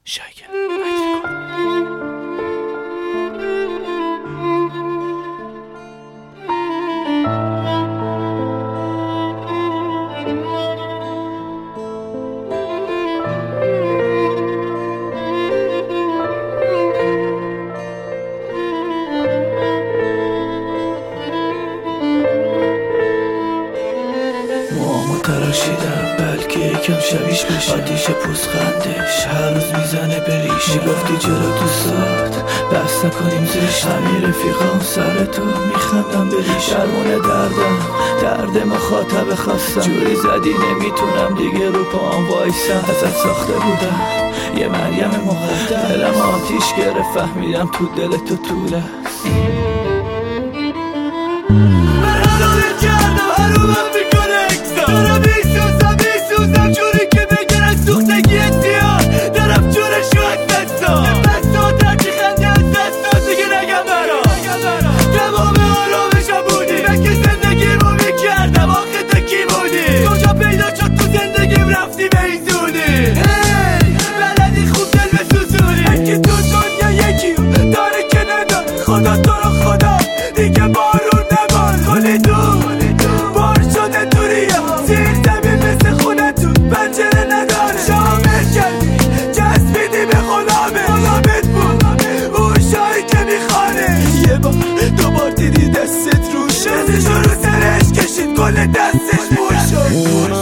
شاگل تراشیدم بلکه یکم شبیش بشه آتیش پوزخندش هر روز میزنه به ریشه میگفتی جلو دوستات بس نکنیم زشت همین رفیقام سر تو میخندم به ریشه درمونه درد مخاطب خواستم جوری زدی نمیتونم دیگه رو پام وایسم ازت ساخته بودم یه مریم مقدم دلم آتیش گرفت فهمیدم تو دل تو طول است من حلالت کردم حرومم میکنه دارم بیسوزم جوری که بگرن سوختگی زیاد دارم جورش رو از دستا بستا ترکی خنده از دستا دیگه نگم برا تمام آرامشم بودی بکه زندگی رو میکردم آخه تا کی بودی کجا پیدا شد تو زندگیم رفتی به این زودی هی بلدی خوب دل بسوزونی یکی تو دنیا یکی داره که ندار خدا تو رو خدا دیگه بارون نبار کلی دور بار شده دوریا زیر زمین مثل خونه تو پنجره نداره شامل کردی جسمیدی به غلامت بود اون شایی که میخوانه یه بار دوبار دیدی دستت روشه دستشو رو سرش کشید گل دستش موشد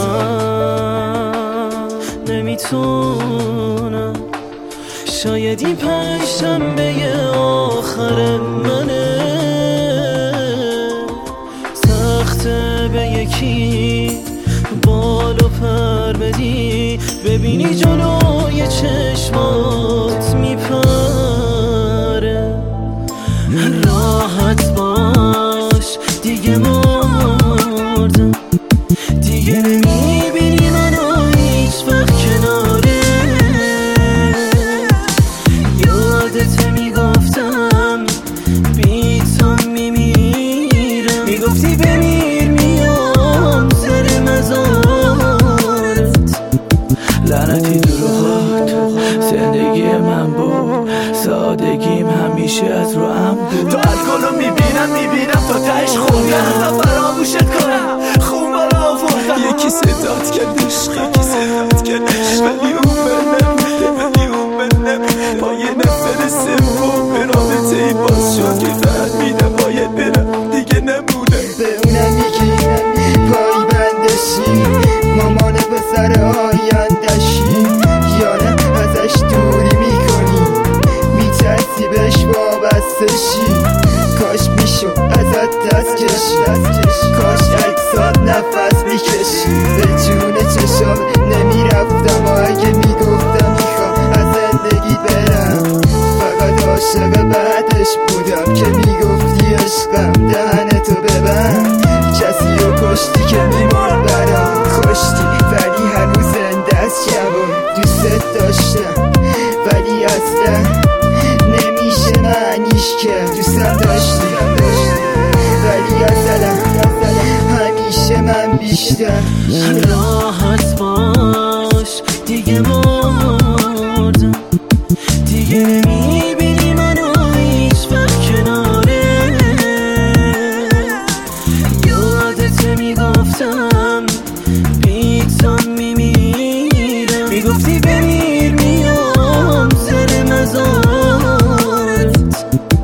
نمیتونم شاید این پنجشنبه آخر منه سخته به یکی بالو پر بدی ببینی جلوی چشمات میپره راحت باش دیگه مردم دیگه نمیبینی منو هیچ وقت کناره یادت میگفتم بی تو میمیرم میگفتی بمیر میام سر مزارت لعنتی دروغات زندگی من بود سادگیم همیشه از رو هم بود تو الکلو میبینم تا تهش خون یادم فراموشت کنم خون بالا آوردم یکی صدات کرد عشق ولی اون من نبوده با یه نفر سوم به رابطه ای باز شد که فهمیدم باید برم دیگه نمونه به اونم میگی پای بندشی مامان پسر آیندشی یا نه ازش دوری میکنی میترسی بهش وابستشی کاش میشو ازت دست کشی کاش اکسات نفس میکشی به جون چشام نمیرفتم و اگه میگفتم میخوام از زندگی برم فقط عاشق بعدش بودم که میگفتی عشقم دهنتو ببند کسی رو کشتی که میمار برام خوشتی ولی هنوز زنده از جوان دوست داشتم ولی اصلا نمیشه معنیش که دوستم داشتی ولی اصلا همیشه من بیشتر راحت باش دیگه مردم دیگه نمیبینی منو هیچ وقت کناره یادت میگفتم بی تو میمیرم میگفتی بمیر میام سر مزارت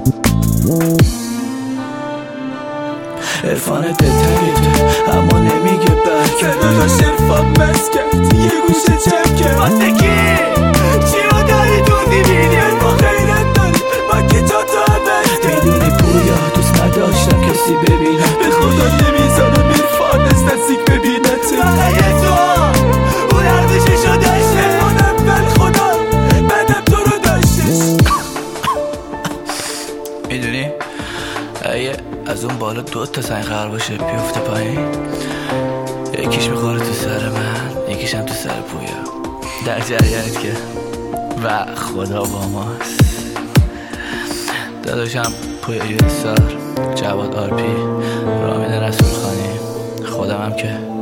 عرفانت دلتنگه اما نمیگه برکرد داداش عرفان بس کرد یه گوشه چپ کرد واسه کی؟ چی رو داری دوزی بینی با خیرت داری با که جا تو عوض میدونی پویا دوست نداشتم کسی ببینم به خدا نمیذارم عرفان از نزدیک ببینت برای تو اون ارزششو داشته عرفانم بل خدا بعدم تو رو داشتش میدونی اگه از اون بالا 2 تا سنگ قرار باشه بیفته پایین یکیش میخوره تو سر من یکیشم تو سر پویا در جریانت که و خدا با ماست داداشم پویا یسار جواد آرپی رامین رسول خانی خودم هم که